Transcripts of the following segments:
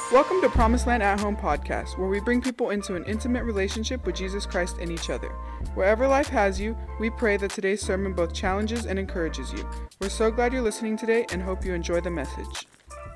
Welcome to Promised Land at Home podcast, where we bring people into an intimate relationship with Jesus Christ and each other. Wherever life has you, we pray that today's sermon both challenges and encourages you. We're so glad you're listening today and hope you enjoy the message.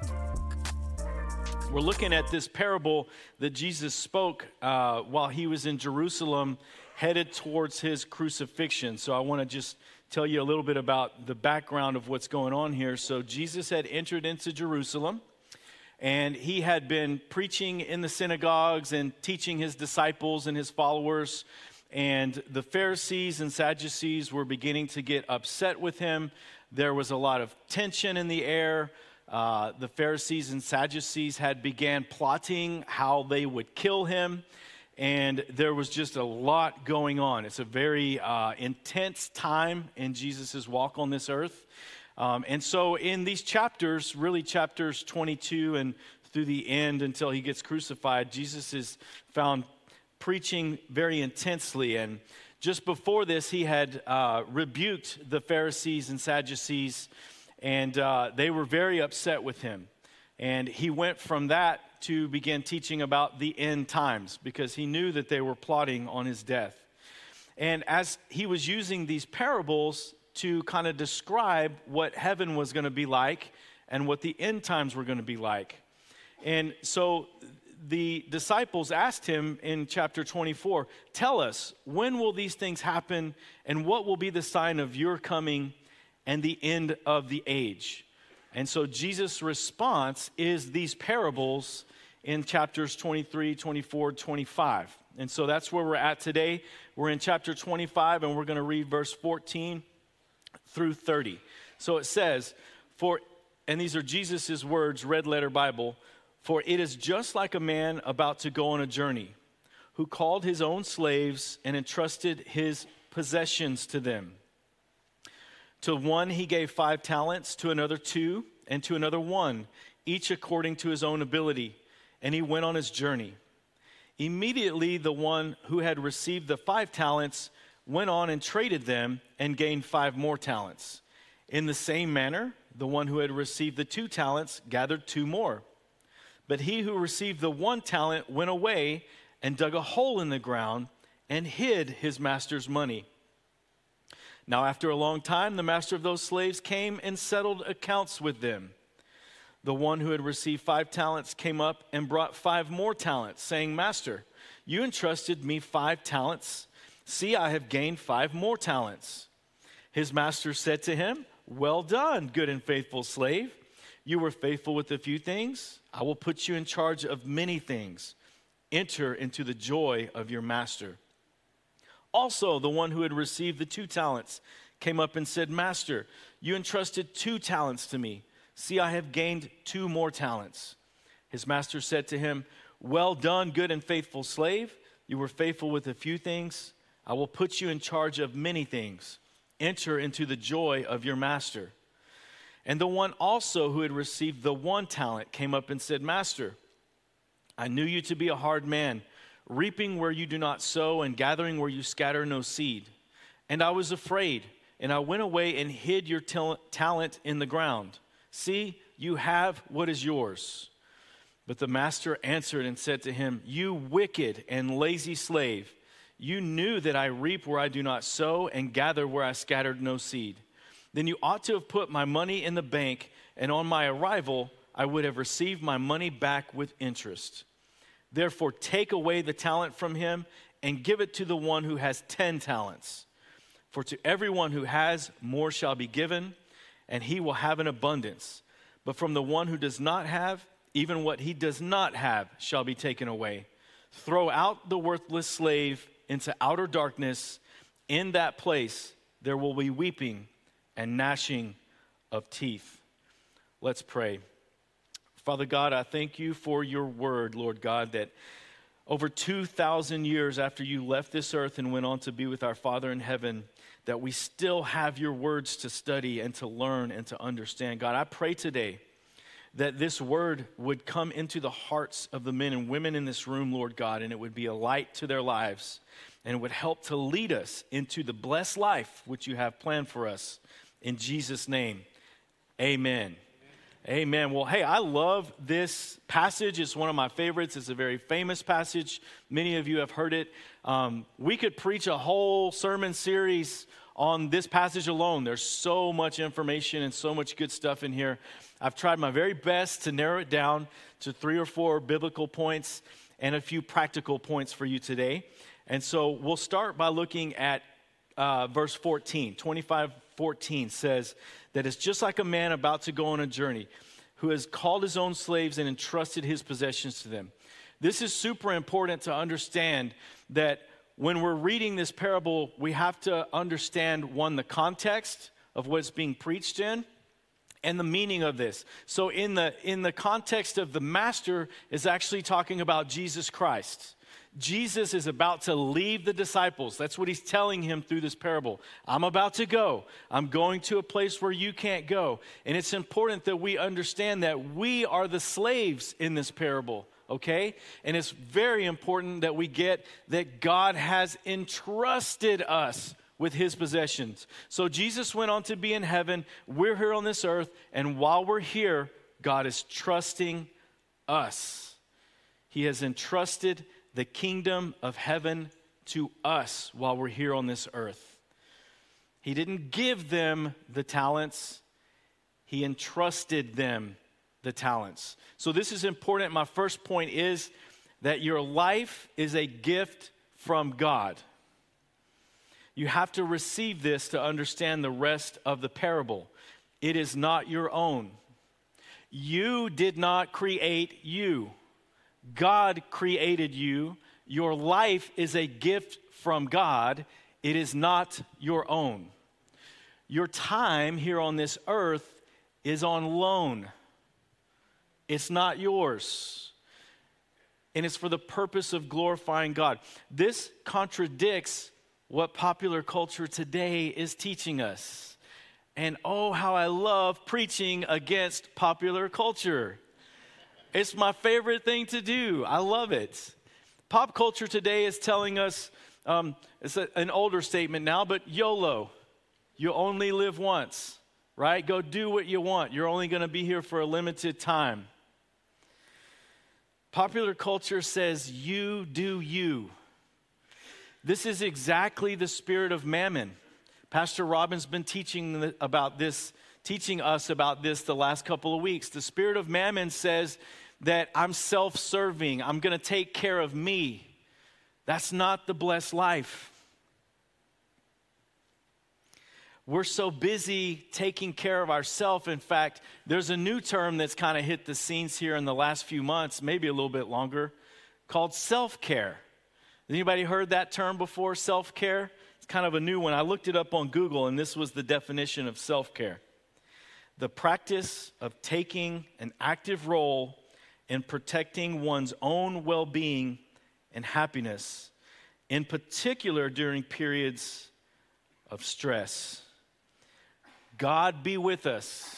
We're looking at this parable that Jesus spoke while he was in Jerusalem, headed towards his crucifixion. So I want to just tell you a little bit about the background of what's going on here. So Jesus had entered into Jerusalem, and he had been preaching in the synagogues and teaching his disciples and his followers. And the Pharisees and Sadducees were beginning to get upset with him. There was a lot of tension in the air. The Pharisees and Sadducees had began plotting how they would kill him. And there was just a lot going on. It's a very intense time in Jesus' walk on this earth. And so in these chapters, really chapters 22 and through the end until he gets crucified, Jesus is found preaching very intensely. And just before this, he had rebuked the Pharisees and Sadducees, and they were very upset with him. And he went from that to begin teaching about the end times because he knew that they were plotting on his death. And as he was using these parables to kind of describe what heaven was going to be like and what the end times were going to be like. And so the disciples asked him in chapter 24, tell us, when will these things happen and what will be the sign of your coming and the end of the age? And so Jesus' response is these parables in chapters 23, 24, 25. And so that's where we're at today. We're in chapter 25 and we're going to read verse 14 through 30. So it says, and these are Jesus' words, red letter Bible, for it is just like a man about to go on a journey, who called his own slaves and entrusted his possessions to them. To one he gave 5 talents, to another 2, and to another 1, each according to his own ability, and he went on his journey. Immediately the one who had received the 5 talents went on and traded them and gained 5 more talents. In the same manner, the one who had received the 2 talents gathered 2 more. But he who received the 1 talent went away and dug a hole in the ground and hid his master's money. Now after a long time, the master of those slaves came and settled accounts with them. The one who had received 5 talents came up and brought 5 more talents, saying, Master, you entrusted me 5 talents. See, I have gained 5 more talents. His master said to him, well done, good and faithful slave. You were faithful with a few things. I will put you in charge of many things. Enter into the joy of your master. Also, the one who had received the 2 talents came up and said, Master, you entrusted 2 talents to me. See, I have gained 2 more talents. His master said to him, well done, good and faithful slave. You were faithful with a few things. I will put you in charge of many things. Enter into the joy of your master. And the one also who had received the 1 talent came up and said, Master, I knew you to be a hard man, reaping where you do not sow and gathering where you scatter no seed. And I was afraid, and I went away and hid your talent in the ground. See, you have what is yours. But the master answered and said to him, you wicked and lazy slave, you knew that I reap where I do not sow and gather where I scattered no seed. Then you ought to have put my money in the bank, and on my arrival I would have received my money back with interest. Therefore take away the talent from him and give it to the one who has 10 talents. For to everyone who has, more shall be given, and he will have an abundance. But from the one who does not have, even what he does not have shall be taken away. Throw out the worthless slave into outer darkness. In that place there will be weeping and gnashing of teeth. Let's pray. Father God, I thank you for your word, Lord God, that over 2,000 years after you left this earth and went on to be with our Father in heaven, that we still have your words to study and to learn and to understand. God, I pray today that this word would come into the hearts of the men and women in this room, Lord God, and it would be a light to their lives and it would help to lead us into the blessed life which you have planned for us. In Jesus' name, amen. Amen. Well, hey, I love this passage. It's one of my favorites. It's a very famous passage. Many of you have heard it. We could preach a whole sermon series on this passage alone. There's so much information and so much good stuff in here. I've tried my very best to narrow it down to 3 or 4 biblical points and a few practical points for you today. And so we'll start by looking at verse 14. 25:14 says that it's just like a man about to go on a journey who has called his own slaves and entrusted his possessions to them. This is super important to understand that when we're reading this parable, we have to understand, one, the context of what it's being preached in and the meaning of this. So in the context of the master is actually talking about Jesus Christ. Jesus is about to leave the disciples. That's what he's telling him through this parable. I'm about to go. I'm going to a place where you can't go. And it's important that we understand that we are the slaves in this parable, okay? And it's very important that we get that God has entrusted us with his possessions. So Jesus went on to be in heaven. We're here on this earth. And while we're here, God is trusting us. He has entrusted the kingdom of heaven to us while we're here on this earth. He didn't give them the talents. He entrusted them the talents. So this is important. My first point is that your life is a gift from God. You have to receive this to understand the rest of the parable. It is not your own. You did not create you. God created you. Your life is a gift from God. It is not your own. Your time here on this earth is on loan. It's not yours. And it's for the purpose of glorifying God. This contradicts what popular culture today is teaching us. And oh, how I love preaching against popular culture. It's my favorite thing to do. I love it. Pop culture today is telling us, it's an older statement now, but YOLO. You only live once, right? Go do what you want. You're only going to be here for a limited time. Popular culture says, you do you. This is exactly the spirit of mammon. Pastor Robin's been teaching us about this the last couple of weeks. The spirit of mammon says that I'm self-serving. I'm going to take care of me. That's not the blessed life. We're so busy taking care of ourselves. In fact, there's a new term that's kind of hit the scenes here in the last few months, maybe a little bit longer, called self-care. Has anybody heard that term before, self-care? It's kind of a new one. I looked it up on Google, and this was the definition of self-care. The practice of taking an active role in protecting one's own well-being and happiness, in particular during periods of stress. God be with us.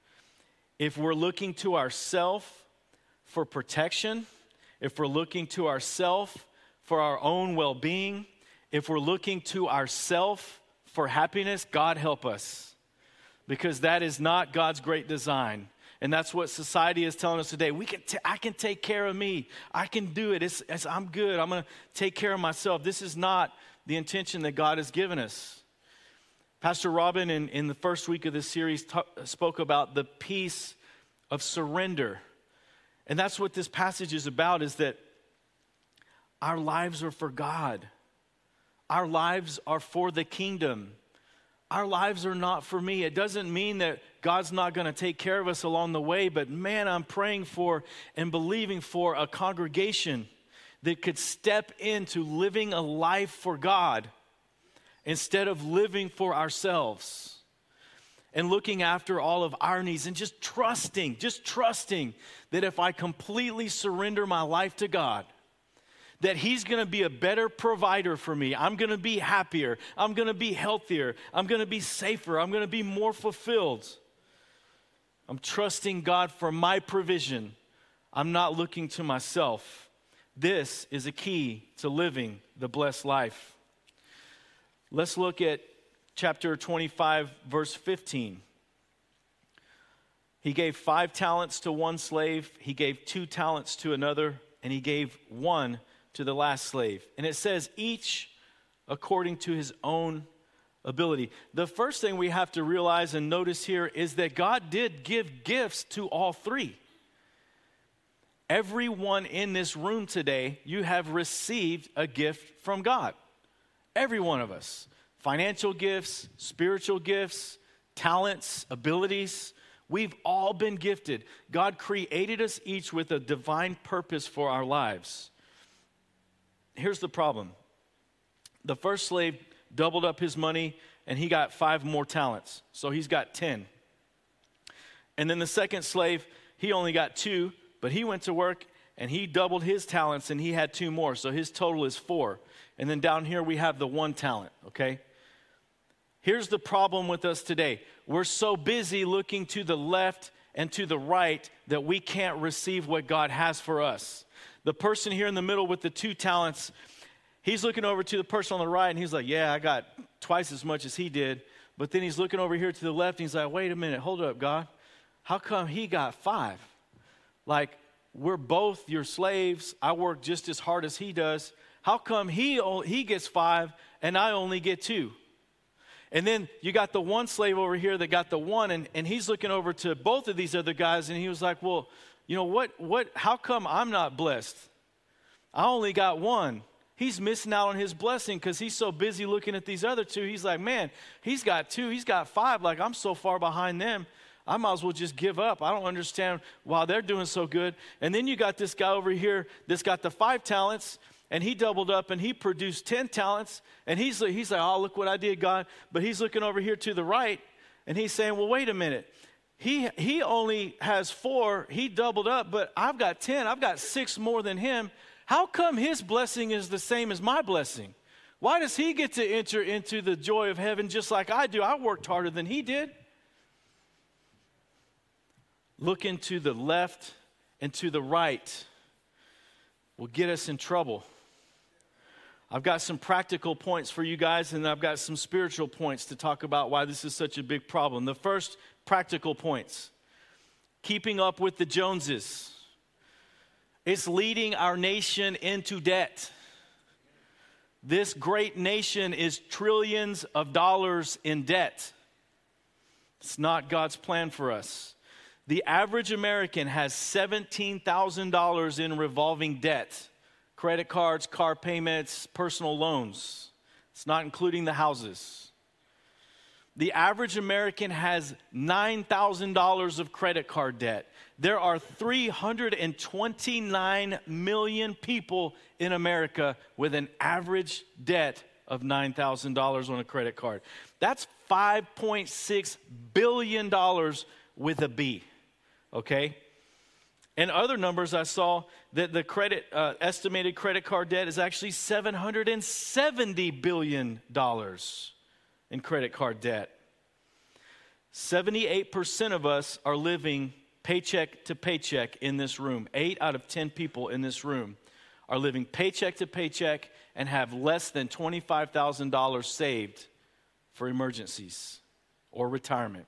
If we're looking to ourselves for protection, if we're looking to ourselves for our own well-being, if we're looking to ourselves for happiness, God help us. Because that is not God's great design. And that's what society is telling us today. I can take care of me. I can do it. I'm good. I'm going to take care of myself. This is not the intention that God has given us. Pastor Robin, in the first week of this series, spoke about the peace of surrender. And that's what this passage is about, is that our lives are for God. Our lives are for the kingdom. Our lives are not for me. It doesn't mean that God's not going to take care of us along the way, but man, I'm praying for and believing for a congregation that could step into living a life for God instead of living for ourselves and looking after all of our needs and just trusting that if I completely surrender my life to God, that he's going to be a better provider for me. I'm going to be happier. I'm going to be healthier. I'm going to be safer. I'm going to be more fulfilled. I'm trusting God for my provision. I'm not looking to myself. This is a key to living the blessed life. Let's look at chapter 25, verse 15. He gave 5 talents to one slave, he gave 2 talents to another, and he gave 1 to the last slave. And it says each according to his own ability. The first thing we have to realize and notice here is that God did give gifts to all 3. Everyone in this room today, you have received a gift from God. Every one of us. Financial gifts, spiritual gifts, talents, abilities. We've all been gifted. God created us each with a divine purpose for our lives. Here's the problem. The first slave doubled up his money and he got 5 more talents. So he's got 10. And then the second slave, he only got 2, but he went to work and he doubled his talents and he had 2 more. So his total is 4. And then down here we have the 1 talent, okay? Here's the problem with us today. We're so busy looking to the left and to the right that we can't receive what God has for us. The person here in the middle with the 2 talents, he's looking over to the person on the right and he's like, yeah, I got twice as much as he did. But then he's looking over here to the left and he's like, wait a minute, hold up, God. How come he got 5? Like, we're both your slaves. I work just as hard as he does. How come he gets 5 and I only get 2? And then you got the one slave over here that got the 1, and he's looking over to both of these other guys, and he was like, well, you know, what, how come I'm not blessed? I only got 1. He's missing out on his blessing because he's so busy looking at these other 2. He's like, man, he's got 2, he's got 5. Like, I'm so far behind them. I might as well just give up. I don't understand why they're doing so good. And then you got this guy over here that's got the 5 talents, and he doubled up and he produced 10 talents. And he's like, oh, look what I did, God. But he's looking over here to the right and he's saying, well, wait a minute. He only has 4. He doubled up, but I've got 10. I've got 6 more than him. How come his blessing is the same as my blessing? Why does he get to enter into the joy of heaven just like I do? I worked harder than he did. Looking to the left and to the right will get us in trouble. I've got some practical points for you guys, and I've got some spiritual points to talk about why this is such a big problem. The first practical points, keeping up with the Joneses. It's leading our nation into debt. This great nation is trillions of dollars in debt. It's not God's plan for us. The average American has $17,000 in revolving debt. Credit cards, car payments, personal loans. It's not including the houses. The average American has $9,000 of credit card debt. There are 329 million people in America with an average debt of $9,000 on a credit card. That's $5.6 billion with a B, okay? And other numbers I saw that the estimated credit card debt is actually $770 billion in credit card debt. 78% of us are living paycheck to paycheck in this room. 8 out of 10 people in this room are living paycheck to paycheck and have less than $25,000 saved for emergencies or retirement.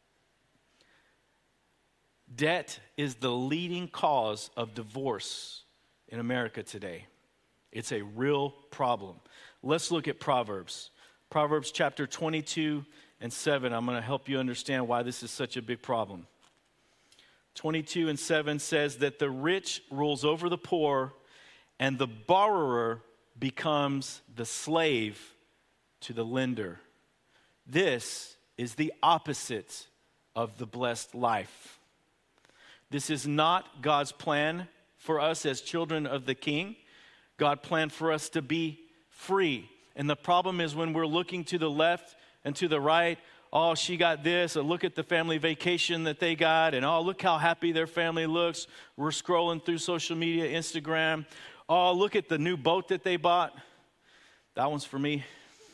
Debt is the leading cause of divorce in America today. It's a real problem. Let's look at Proverbs. Proverbs chapter 22 and 7. I'm going to help you understand why this is such a big problem. 22 and 7 says that the rich rules over the poor and the borrower becomes the slave to the lender. This is the opposite of the blessed life. This is not God's plan for us as children of the King. God planned for us to be free. And the problem is when we're looking to the left and to the right, oh, she got this, or look at the family vacation that they got, and oh, look how happy their family looks. We're scrolling through social media, Instagram. Oh, look at the new boat that they bought. That one's for me.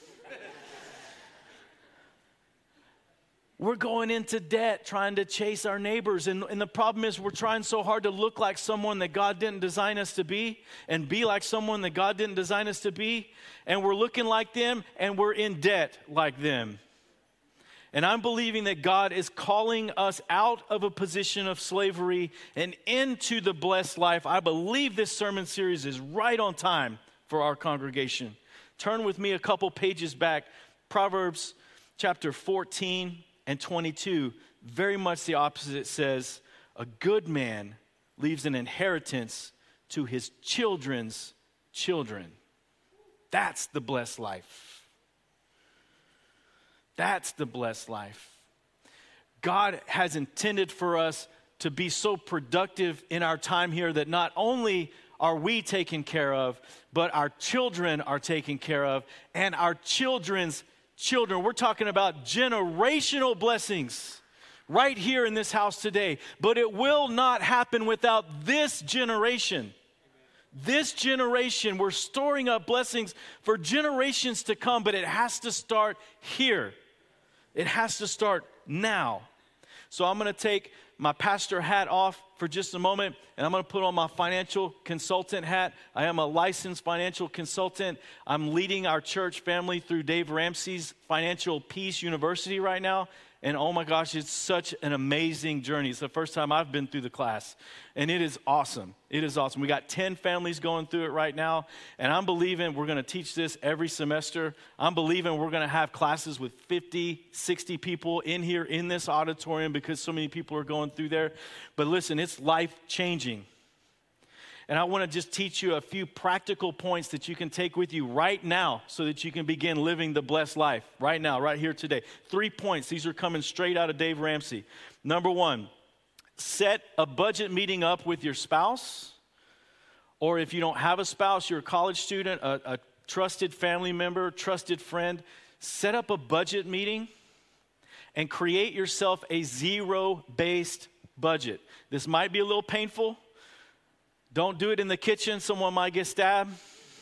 We're going into debt trying to chase our neighbors. And the problem is we're trying so hard to look like someone that God didn't design us to be and be like someone that God didn't design us to be. And we're looking like them and we're in debt like them. And I'm believing that God is calling us out of a position of slavery and into the blessed life. I believe this sermon series is right on time for our congregation. Turn with me a couple pages back. Proverbs chapter 14 and 22, very much the opposite, says, a good man leaves an inheritance to his children's children. That's the blessed life. That's the blessed life. God has intended for us to be so productive in our time here that not only are we taken care of, but our children are taken care of, and our children's children. We're talking about generational blessings right here in this house today. But it will not happen without this generation. This generation, we're storing up blessings for generations to come, but it has to start here. It has to start now. So I'm going to take my pastor hat off for just a moment, and I'm going to put on my financial consultant hat. I am a licensed financial consultant. I'm leading our church family through Dave Ramsey's Financial Peace University right now. And oh my gosh, it's such an amazing journey. It's the first time I've been through the class. And it is awesome. It is awesome. We got 10 families going through it right now. And I'm believing we're going to teach this every semester. I'm believing we're going to have classes with 50, 60 people in here in this auditorium because so many people are going through there. But listen, it's life-changing. And I want to just teach you a few practical points that you can take with you right now so that you can begin living the blessed life right now, right here today. 3 points. These are coming straight out of Dave Ramsey. Number 1, set a budget meeting up with your spouse. Or if you don't have a spouse, you're a college student, a trusted family member, trusted friend, set up a budget meeting and create yourself a zero-based budget. This might be a little painful. Don't do it in the kitchen. Someone might get stabbed.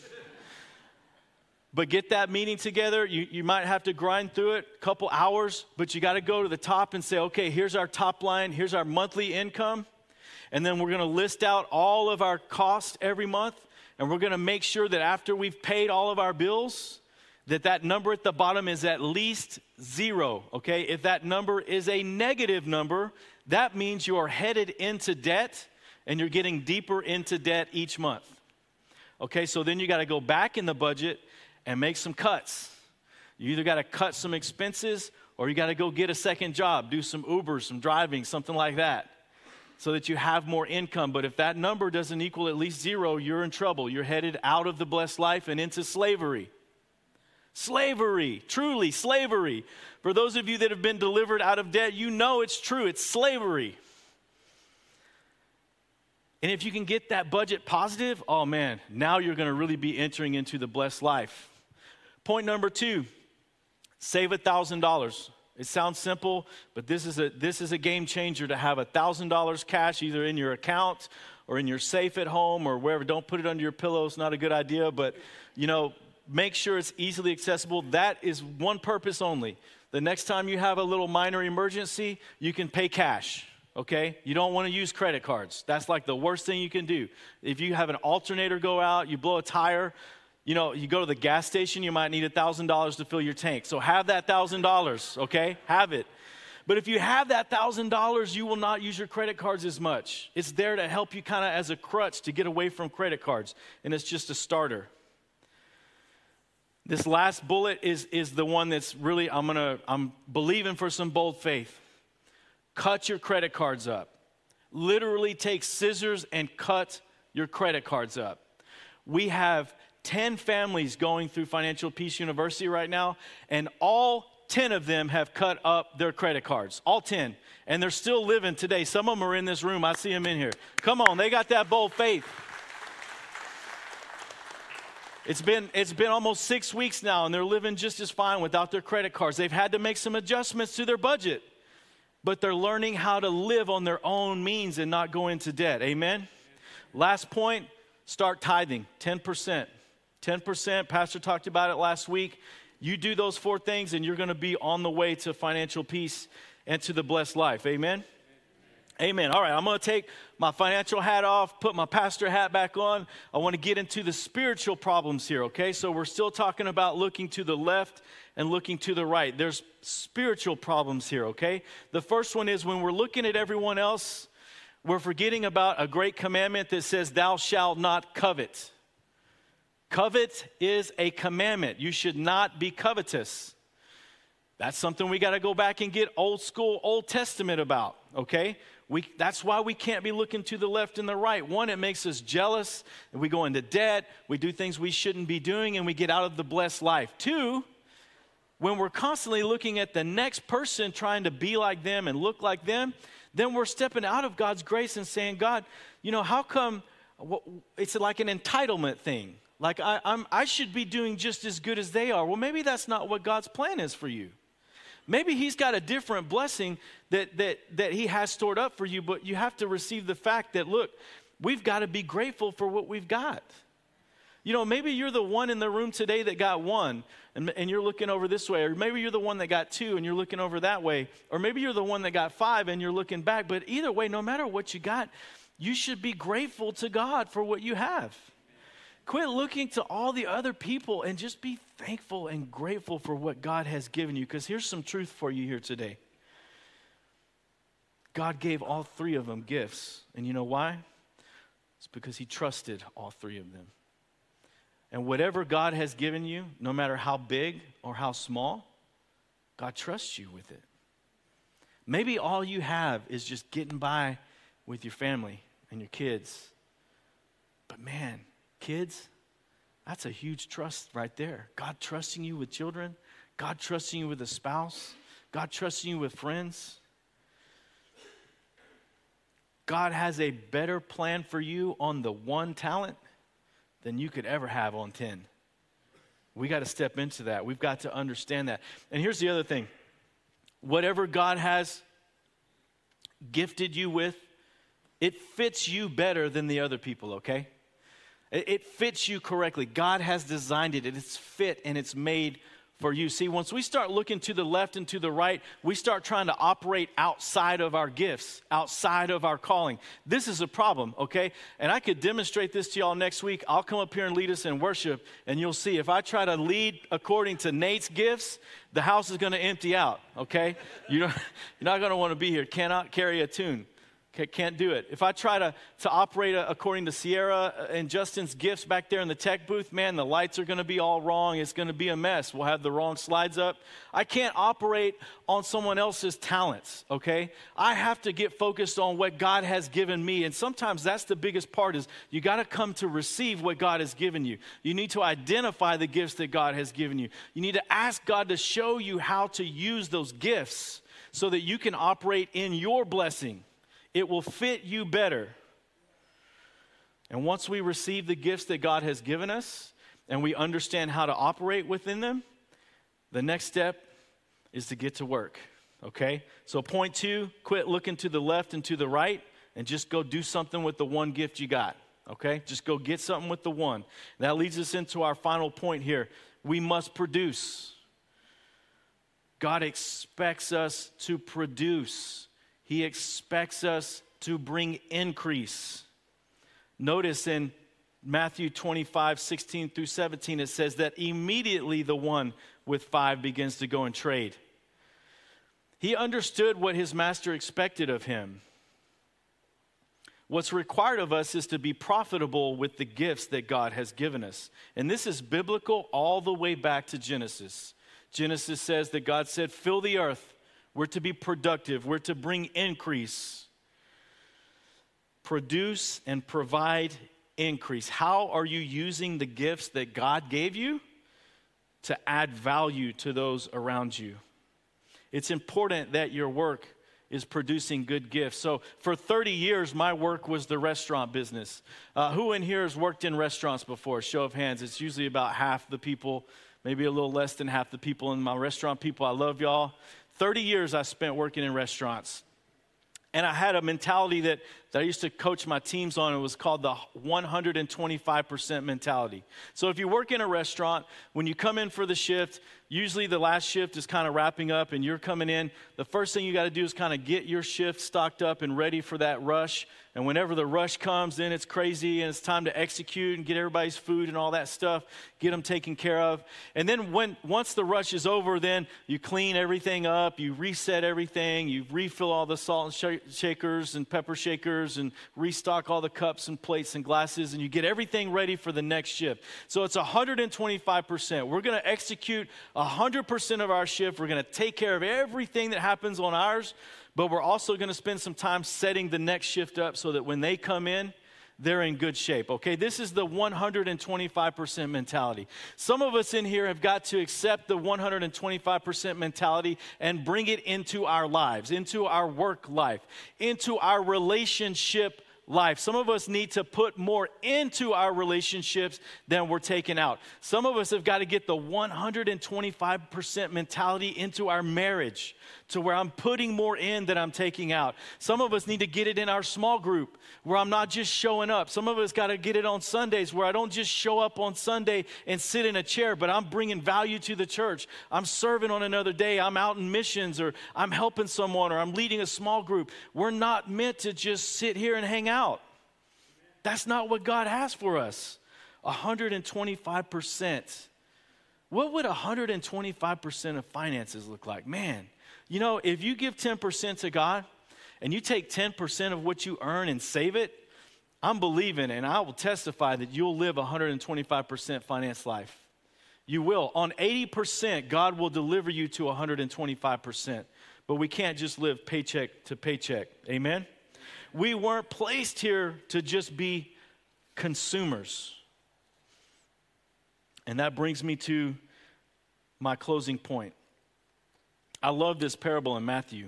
But get that meeting together. You might have to grind through it a couple hours, but you got to go to the top and say, okay, here's our top line. Here's our monthly income. And then we're going to list out all of our costs every month. And we're going to make sure that after we've paid all of our bills, that number at the bottom is at least 0, okay? If that number is a negative number, that means you are headed into debt. And you're getting deeper into debt each month. Okay, so then you got to go back in the budget and make some cuts. You either got to cut some expenses or you got to go get a second job, do some Ubers, some driving, something like that, so that you have more income. But if that number doesn't equal at least 0, you're in trouble. You're headed out of the blessed life and into slavery. Slavery, truly slavery. For those of you that have been delivered out of debt, you know it's true. It's slavery. And if you can get that budget positive, oh man, now you're going to really be entering into the blessed life. Point number 2, save $1,000. It sounds simple, but this is a game changer to have $1,000 cash either in your account or in your safe at home or wherever. Don't put it under your pillow. It's not a good idea, but make sure it's easily accessible. That is one purpose only. The next time you have a little minor emergency, you can pay cash. Okay, you don't want to use credit cards. That's like the worst thing you can do. If you have an alternator go out, you blow a tire, you go to the gas station, you might need $1,000 to fill your tank. So have that $1,000, okay? Have it. But if you have that $1,000, you will not use your credit cards as much. It's there to help you kind of as a crutch to get away from credit cards, and it's just a starter. This last bullet is the one that's really, I'm believing for some bold faith. Cut your credit cards up. Literally take scissors and cut your credit cards up. We have 10 families going through Financial Peace University right now, and all 10 of them have cut up their credit cards. All 10. And they're still living today. Some of them are in this room. I see them in here. Come on, they got that bold faith. It's been almost 6 weeks now, and they're living just as fine without their credit cards. They've had to make some adjustments to their budget. But they're learning how to live on their own means and not go into debt. Amen? Last point, start tithing, 10%. 10%, Pastor talked about it last week. You do those 4 things and you're going to be on the way to financial peace and to the blessed life. Amen? Amen. All right, I'm going to take my financial hat off, put my pastor hat back on. I want to get into the spiritual problems here, okay? So we're still talking about looking to the left and looking to the right. There's spiritual problems here, okay? The first one is when we're looking at everyone else, we're forgetting about a great commandment that says, thou shalt not covet. Covet is a commandment. You should not be covetous. That's something we got to go back and get old school, Old Testament about, okay? That's why we can't be looking to the left and the right. One, it makes us jealous, and we go into debt, we do things we shouldn't be doing, and we get out of the blessed life. Two, when we're constantly looking at the next person trying to be like them and look like them, then we're stepping out of God's grace and saying, God, how come it's like an entitlement thing? Like I should be doing just as good as they are. Well, maybe that's not what God's plan is for you. Maybe he's got a different blessing that he has stored up for you, but you have to receive the fact that, look, we've got to be grateful for what we've got. Maybe you're the one in the room today that got one, and you're looking over this way. Or maybe you're the one that got two, and you're looking over that way. Or maybe you're the one that got five, and you're looking back. But either way, no matter what you got, you should be grateful to God for what you have. Quit looking to all the other people and just be thankful and grateful for what God has given you. Because here's some truth for you here today. God gave all three of them gifts. And you know why? It's because he trusted all three of them. And whatever God has given you, no matter how big or how small, God trusts you with it. Maybe all you have is just getting by with your family and your kids. But man, kids, that's a huge trust right there. God trusting you with children, God trusting you with a spouse, God trusting you with friends. God has a better plan for you on the one talent than you could ever have on 10. We got to step into that. We've got to understand that. And here's the other thing. Whatever God has gifted you with, it fits you better than the other people, okay? It fits you correctly. God has designed it, and it's fit, and it's made for you. See, once we start looking to the left and to the right, we start trying to operate outside of our gifts, outside of our calling. This is a problem, okay? And I could demonstrate this to y'all next week. I'll come up here and lead us in worship, and you'll see if I try to lead according to Nate's gifts, the house is going to empty out, okay? You're not going to want to be here. Cannot carry a tune. Can't do it. If I try to operate according to Sierra and Justin's gifts back there in the tech booth, man, the lights are going to be all wrong. It's going to be a mess. We'll have the wrong slides up. I can't operate on someone else's talents, okay? I have to get focused on what God has given me. And sometimes that's the biggest part is you got to come to receive what God has given you. You need to identify the gifts that God has given you. You need to ask God to show you how to use those gifts so that you can operate in your blessing. It will fit you better. And once we receive the gifts that God has given us and we understand how to operate within them, the next step is to get to work, okay? So point 2, quit looking to the left and to the right and just go do something with the one gift you got, okay? Just go get something with the one. That leads us into our final point here. We must produce. God expects us to produce. He expects us to bring increase. Notice in Matthew 25, 16 through 17, it says that immediately the one with 5 begins to go and trade. He understood what his master expected of him. What's required of us is to be profitable with the gifts that God has given us. And this is biblical all the way back to Genesis. Genesis says that God said, fill the earth. We're to be productive. We're to bring increase. Produce and provide increase. How are you using the gifts that God gave you to add value to those around you? It's important that your work is producing good gifts. So for 30 years, my work was the restaurant business. Who in here has worked in restaurants before? Show of hands. It's usually about half the people, maybe a little less than half the people in my restaurant people. I love y'all. 30 years I spent working in restaurants. And I had a mentality that I used to coach my teams on. It was called the 125% mentality. So if you work in a restaurant, when you come in for the shift, usually the last shift is kind of wrapping up and you're coming in, the first thing you got to do is kind of get your shift stocked up and ready for that rush. And whenever the rush comes, then it's crazy and it's time to execute and get everybody's food and all that stuff, get them taken care of. And then once the rush is over, then you clean everything up, you reset everything, you refill all the salt and shakers and pepper shakers and restock all the cups and plates and glasses, and you get everything ready for the next shift. So it's 125%. We're going to execute 100% of our shift. We're going to take care of everything that happens on ours. But we're also going to spend some time setting the next shift up so that when they come in, they're in good shape, okay? This is the 125% mentality. Some of us in here have got to accept the 125% mentality and bring it into our lives, into our work life, into our relationship life. Some of us need to put more into our relationships than we're taking out. Some of us have got to get the 125% mentality into our marriage to where I'm putting more in than I'm taking out. Some of us need to get it in our small group where I'm not just showing up. Some of us got to get it on Sundays where I don't just show up on Sunday and sit in a chair, but I'm bringing value to the church. I'm serving on another day. I'm out in missions, or I'm helping someone, or I'm leading a small group. We're not meant to just sit here and hang out. That's not what God has for us. 125%. What would 125% of finances look like? Man, you know, if you give 10% to God and you take 10% of what you earn and save it, I'm believing, and I will testify that you'll live 125% finance life. You will. On 80%, God will deliver you to 125%. But we can't just live paycheck to paycheck. Amen? We weren't placed here to just be consumers. And that brings me to my closing point. I love this parable in Matthew.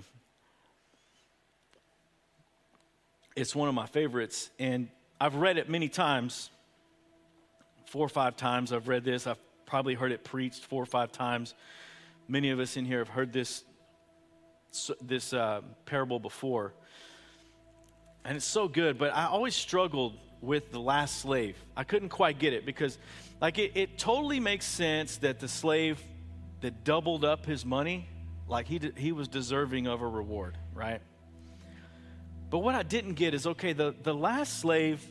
It's one of my favorites, and I've read it many times. 4 or 5 times I've read this. I've probably heard it preached 4 or 5 times. Many of us in here have heard this parable before. And it's so good, but I always struggled with the last slave. I couldn't quite get it because it totally makes sense that the slave that doubled up his money, like he was deserving of a reward, right? But what I didn't get is, okay, the last slave,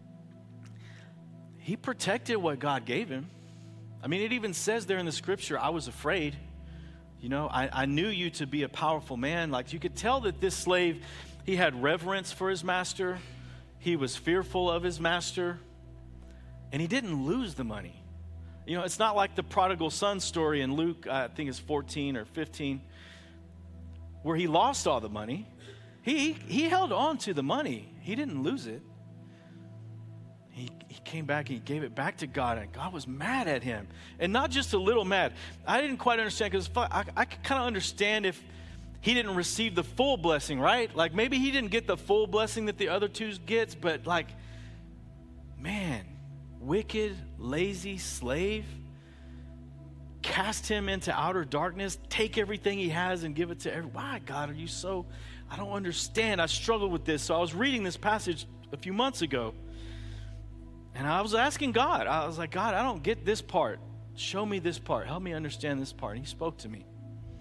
he protected what God gave him. I mean, it even says there in the scripture, I was afraid. You know, I knew you to be a powerful man. Like, you could tell that this slave, he had reverence for his master. He was fearful of his master. And he didn't lose the money. You know, it's not like the prodigal son story in Luke, I think it's 14 or 15, where he lost all the money. He held on to the money. He didn't lose it. He came back and he gave it back to God, and God was mad at him. And not just a little mad. I didn't quite understand, because I could kind of understand if he didn't receive the full blessing, right? Like, maybe he didn't get the full blessing that the other two gets, but like, man, wicked, lazy slave, cast him into outer darkness, take everything he has and give it to everyone. Why, God, are you so, I don't understand. I struggled with this. So I was reading this passage a few months ago, and I was asking God. I was like, God, I don't get this part. Show me this part. Help me understand this part. And he spoke to me.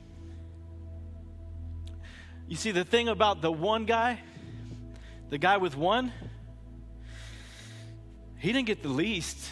You see, the thing about the one guy, the guy with one, he didn't get the least.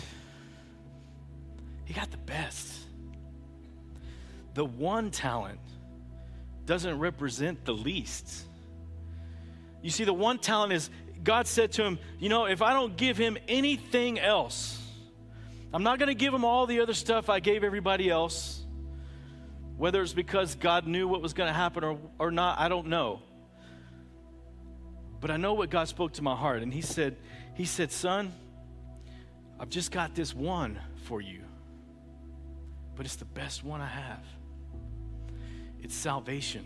He got the best. The one talent doesn't represent the least. You see, the one talent is, God said to him, you know, if I don't give him anything else, I'm not going to give him all the other stuff I gave everybody else. Whether it's because God knew what was going to happen or not, I don't know. But I know what God spoke to my heart. And he said, son, I've just got this one for you. But it's the best one I have. It's salvation.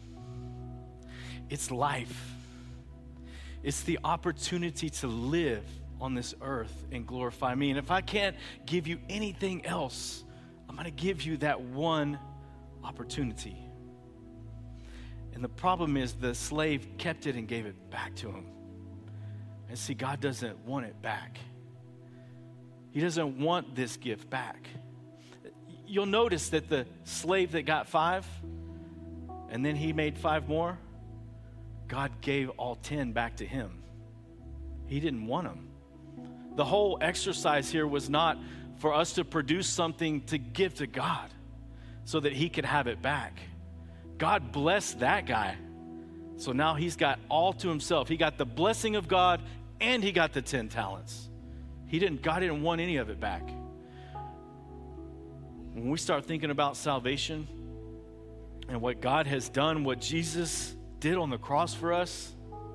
It's life. It's the opportunity to live on this earth and glorify me. And if I can't give you anything else, I'm going to give you that one opportunity. And the problem is the slave kept it and gave it back to him. And see, God doesn't want it back. He doesn't want this gift back. you'll notice that the slave that got 5, and then he made 5 more, God gave all 10 back to him. He didn't want them. The whole exercise here was not for us to produce something to give to God so that he could have it back. God blessed that guy. So now he's got all to himself. He got the blessing of God and he got the 10 talents. God didn't want any of it back. When we start thinking about salvation and what God has done, what Jesus did on the cross for us,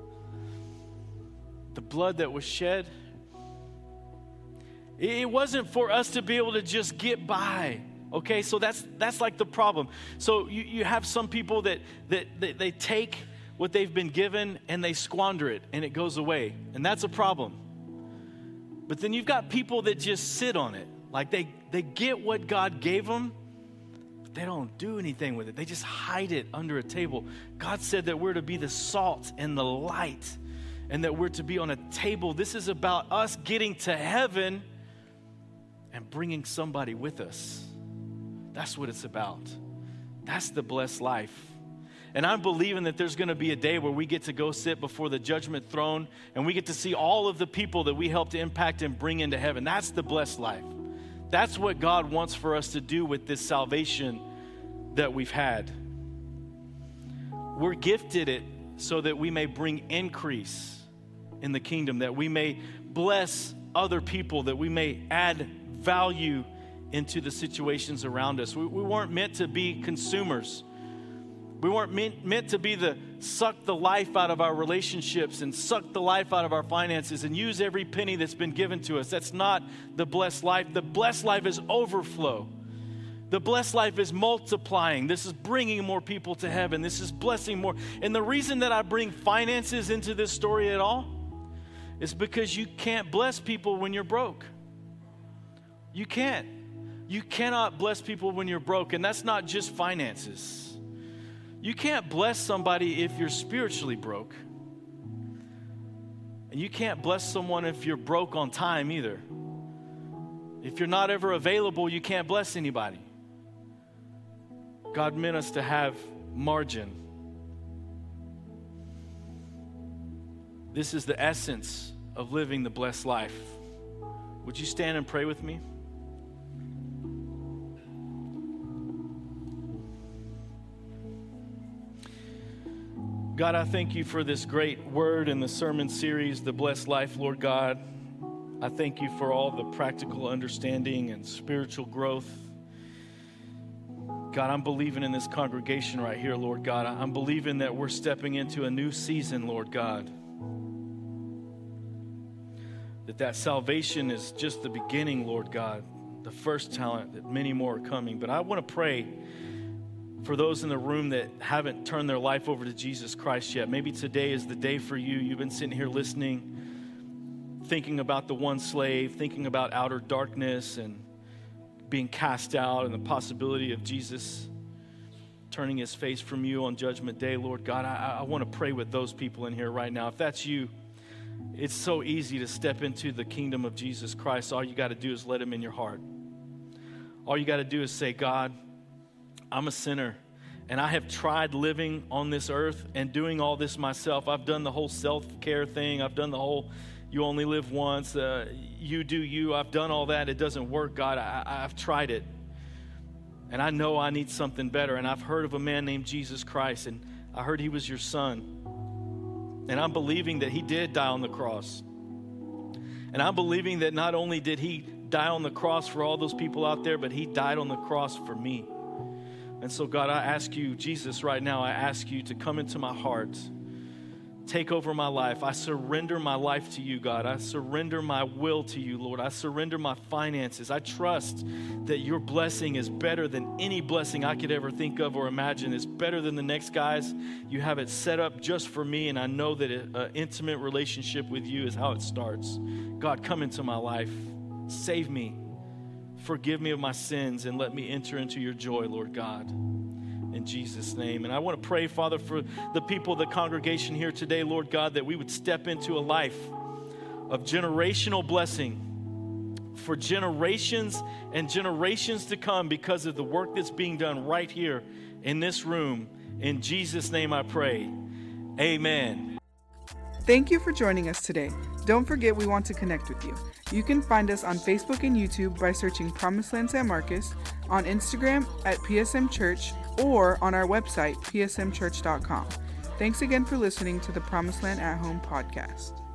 the blood that was shed, it wasn't for us to be able to just get by. Okay, so that's like the problem. So you have some people that they take what they've been given and they squander it and it goes away. And that's a problem. But then you've got people that just sit on it. Like they get what God gave them, but they don't do anything with it. They just hide it under a table. God said that we're to be the salt and the light and that we're to be on a table. This is about us getting to heaven and bringing somebody with us. That's what it's about. That's the blessed life. And I'm believing that there's going to be a day where we get to go sit before the judgment throne and we get to see all of the people that we helped to impact and bring into heaven. That's the blessed life. That's what God wants for us to do with this salvation that we've had. We're gifted it so that we may bring increase in the kingdom, that we may bless other people, that we may add value into the situations around us. We weren't meant to be consumers. We weren't meant to be suck the life out of our relationships and suck the life out of our finances and use every penny that's been given to us. That's not the blessed life. The blessed life is overflow. The blessed life is multiplying. This is bringing more people to heaven. This is blessing more. And the reason that I bring finances into this story at all is because you can't bless people when you're broke. You can't. You cannot bless people when you're broke. And that's not just finances. You can't bless somebody if you're spiritually broke. And you can't bless someone if you're broke on time either. If you're not ever available, you can't bless anybody. God meant us to have margin. This is the essence of living the blessed life. Would you stand and pray with me? God, I thank you for this great word in the sermon series, The Blessed Life, Lord God. I thank you for all the practical understanding and spiritual growth. God, I'm believing in this congregation right here, Lord God. I'm believing that we're stepping into a new season, Lord God. That salvation is just the beginning, Lord God, the first talent, that many more are coming. But I want to pray for those in the room that haven't turned their life over to Jesus Christ yet. Maybe today is the day for you. You've been sitting here listening, thinking about the one slave, thinking about outer darkness and being cast out and the possibility of Jesus turning his face from you on Judgment Day. Lord God, I want to pray with those people in here right now. If that's you, it's so easy to step into the kingdom of Jesus Christ. All you got to do is let him in your heart. All you got to do is say, God, I'm a sinner, and I have tried living on this earth and doing all this myself. I've done the whole self-care thing. I've done the whole you only live once, you do you. I've done all that. It doesn't work, God. I've tried it, and I know I need something better, and I've heard of a man named Jesus Christ, and I heard he was your son, and I'm believing that he did die on the cross, and I'm believing that not only did he die on the cross for all those people out there, but he died on the cross for me. And so, God, I ask you, Jesus, right now, I ask you to come into my heart, take over my life. I surrender my life to you, God. I surrender my will to you, Lord. I surrender my finances. I trust that your blessing is better than any blessing I could ever think of or imagine. It's better than the next guy's. You have it set up just for me, and I know that an intimate relationship with you is how it starts. God, come into my life. Save me. Forgive me of my sins and let me enter into your joy, Lord God, in Jesus' name. And I want to pray, Father, for the people, the congregation here today, Lord God, that we would step into a life of generational blessing, for generations and generations to come because of the work that's being done right here in this room. In Jesus' name I pray. Amen. Thank you for joining us today. Don't forget we want to connect with you. You can find us on Facebook and YouTube by searching Promised Land San Marcos, on Instagram at PSM Church, or on our website, psmchurch.com. Thanks again for listening to the Promised Land at Home podcast.